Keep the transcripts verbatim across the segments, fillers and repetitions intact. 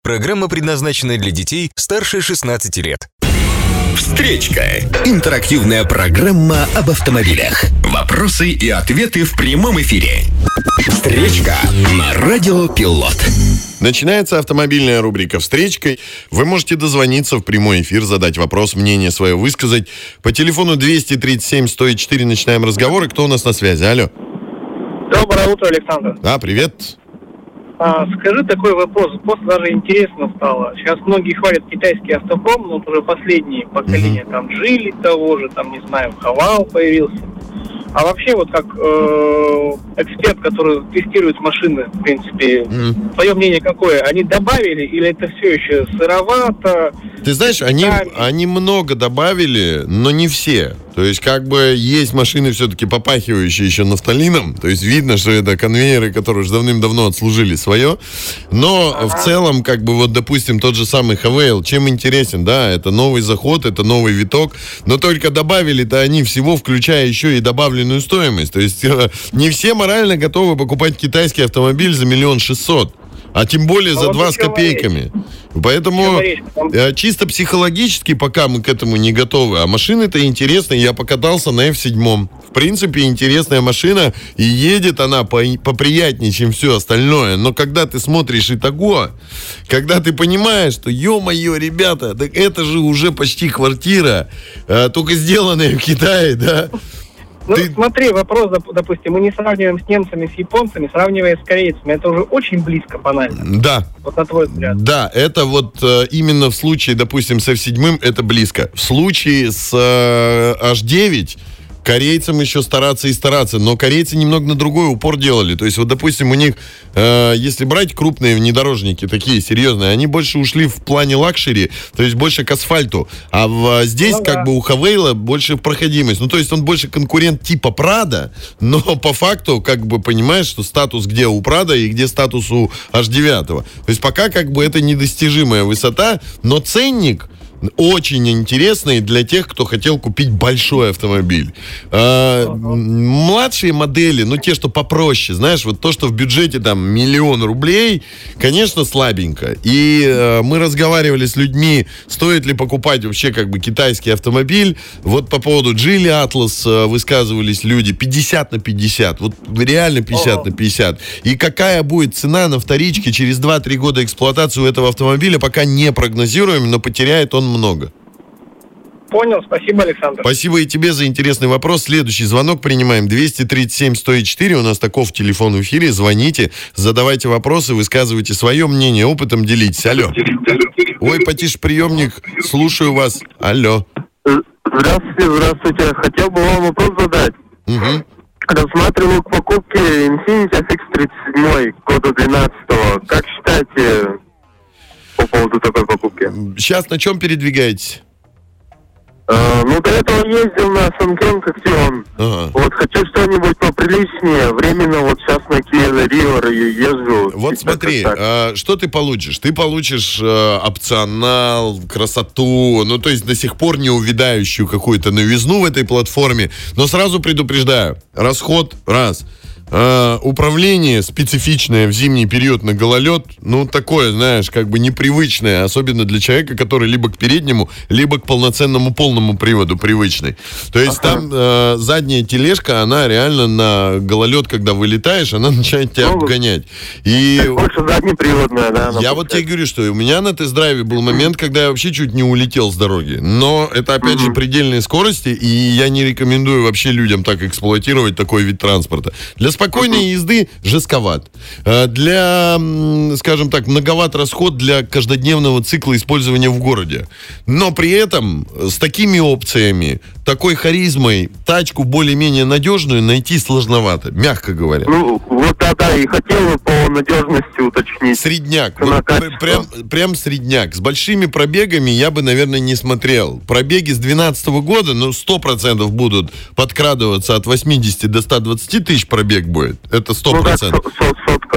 Программа предназначена для детей старше шестнадцати лет. Встречка. Интерактивная программа об автомобилях. Вопросы и ответы в прямом эфире. Встречка на Радио Пилот. Начинается автомобильная рубрика «Встречка». Вы можете дозвониться в прямой эфир, задать вопрос, мнение свое высказать. По телефону двести тридцать семь сто четыре начинаем разговор. И кто у нас на связи? Алло. Доброе утро, Александр. А, привет. А, скажи такой вопрос, просто даже интересно стало. Сейчас многие хвалят китайский автопром, но вот уже последние поколения, mm-hmm. там Джили того же, там, не знаю, Хавал появился. А вообще, вот как э, эксперт, который тестирует машины, в принципе, mm-hmm. твое мнение какое? Они добавили или это все еще сыровато? Ты знаешь, они, они много добавили, но не все. То есть, как бы, есть машины все-таки попахивающие еще нафталином. То есть, видно, что это конвейеры, которые уже давным-давно отслужили свое. Но ага. в целом, как бы, вот, допустим, тот же самый Хавейл, чем интересен, да, это новый заход, это новый виток. Но только добавили-то они всего, включая еще и добавленную стоимость. То есть, не все морально готовы покупать китайский автомобиль за миллион шестьсот. А тем более за два с копейками. Поэтому чисто психологически пока мы к этому не готовы. А машины-то интересные. Я покатался на эф семь. В принципе, интересная машина. И едет она поприятнее, чем все остальное. Но когда ты смотришь итого, когда ты понимаешь, что, ё-моё, ребята, так это же уже почти квартира, только сделанная в Китае, да? Ну, Ты... смотри, вопрос, допустим, мы не сравниваем с немцами, с японцами, сравнивая с корейцами. Это уже очень близко, банально. Да. Вот на твой взгляд. Да, это вот э, именно в случае, допустим, с эф семь это близко. В случае с э, эйч девять корейцам еще стараться и стараться, но корейцы немного на другой упор делали. То есть, вот, допустим, у них, э, если брать крупные внедорожники, такие серьезные, они больше ушли в плане лакшери, то есть больше к асфальту. А в, здесь, ну, как да. бы, у Хавейла больше проходимость. Ну, то есть, он больше конкурент типа Прада, но по факту, как бы, понимаешь, что статус где у Прада и где статус у эйч девять. То есть, пока, как бы, это недостижимая высота, но ценник очень интересный для тех, кто хотел купить большой автомобиль. А, младшие модели, ну, те, что попроще, знаешь, вот то, что в бюджете там миллион рублей, конечно, слабенько. И а, мы разговаривали с людьми, стоит ли покупать вообще как бы китайский автомобиль. Вот по поводу Geely Atlas а, высказывались люди пятьдесят на пятьдесят. Вот реально пятьдесят на пятьдесят. И какая будет цена на вторичке через два-три года эксплуатации у этого автомобиля, пока не прогнозируем, но потеряет он много. Понял, спасибо, Александр. Спасибо и тебе за интересный вопрос. Следующий звонок принимаем. двести тридцать семь сто четыре. У нас таков телефон в эфире. Звоните, задавайте вопросы, высказывайте свое мнение, опытом делитесь. Алло. Ой, потише приемник. Слушаю вас. Алло. Здравствуйте, здравствуйте. Хотел бы вам вопрос задать. Угу. Рассматривал к покупке Infiniti эф икс тридцать семь года двенадцатого. Как считаете по поводу такой покупки? Сейчас на чем передвигаетесь? Uh, ну, до этого ездил на Санкен, как он. Ага. Вот хочу что-нибудь поприличнее. Временно вот сейчас на Kia Rio езжу. Вот смотри, а, что ты получишь? Ты получишь а, опционал, красоту, ну, то есть до сих пор не увядающую какую-то новизну в этой платформе. Но сразу предупреждаю, расход раз. Uh, управление специфичное в зимний период на гололед, ну, такое, знаешь, как бы непривычное, особенно для человека, который либо к переднему, либо к полноценному полному приводу привычный. То есть ага. там uh, задняя тележка, она реально на гололед, когда вылетаешь, она начинает тебя ну, обгонять. И больше заднеприводная, да? Я вот тебе говорю, что у меня на тест-драйве был момент, когда я вообще чуть не улетел с дороги. Но это, опять mm-hmm. же, предельные скорости, и я не рекомендую вообще людям так эксплуатировать такой вид транспорта. Для спокойной езды жестковат. Для, скажем так, многоват расход для каждодневного цикла использования в городе. Но при этом с такими опциями, такой харизмой, тачку более-менее надежную найти сложновато, мягко говоря. Ну, вот да, и хотел бы по надежности уточнить. Средняк. Вот, прям, прям средняк. С большими пробегами я бы, наверное, не смотрел. Пробеги с двенадцатого года, ну, сто процентов будут подкрадываться от восьмидесяти до ста двадцати тысяч пробег будет. Это сто процентов. Ну, как сотка,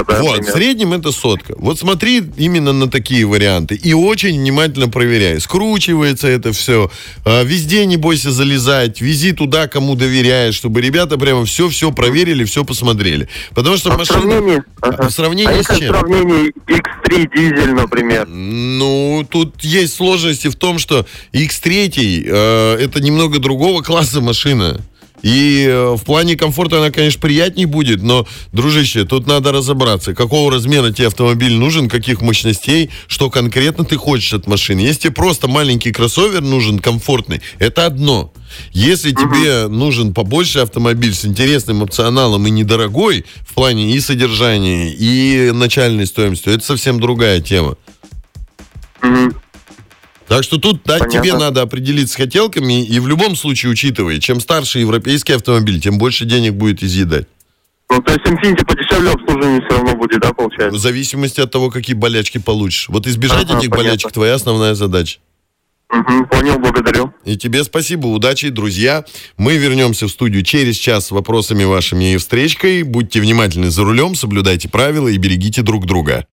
сотка, да? Вот, примерно. в среднем это сотка. Вот смотри именно на такие варианты и очень внимательно проверяй. Скручивается это все. Везде не бойся залезать. Вези туда, кому доверяешь, чтобы ребята прямо все-все проверили, все посмотрели. Потому что а машина... в сравнении, ага. в сравнении а с если чем? в сравнении икс три дизель, например? Ну, тут есть сложности в том, что икс три э, это немного другого класса машина. И э, в плане комфорта она, конечно, приятнее будет, но, дружище, тут надо разобраться, какого размера тебе автомобиль нужен, каких мощностей, что конкретно ты хочешь от машины. Если тебе просто маленький кроссовер нужен, комфортный, это одно. Если uh-huh. тебе нужен побольше автомобиль с интересным опционалом и недорогой в плане и содержания, и начальной стоимостью, это совсем другая тема. Uh-huh. Так что тут да, Понятно. тебе надо определиться с хотелками, и в любом случае учитывай, чем старше европейский автомобиль, тем больше денег будет изъедать. Ну, то есть Infiniti подешевле обслуживание все равно будет, да, получается? В зависимости от того, какие болячки получишь. Вот избежать Ага, этих понятно. болячек твоя основная задача. Угу, понял, благодарю. И тебе спасибо, удачи, друзья. Мы вернемся в студию через час с вопросами вашими и встречкой. Будьте внимательны за рулем, соблюдайте правила и берегите друг друга.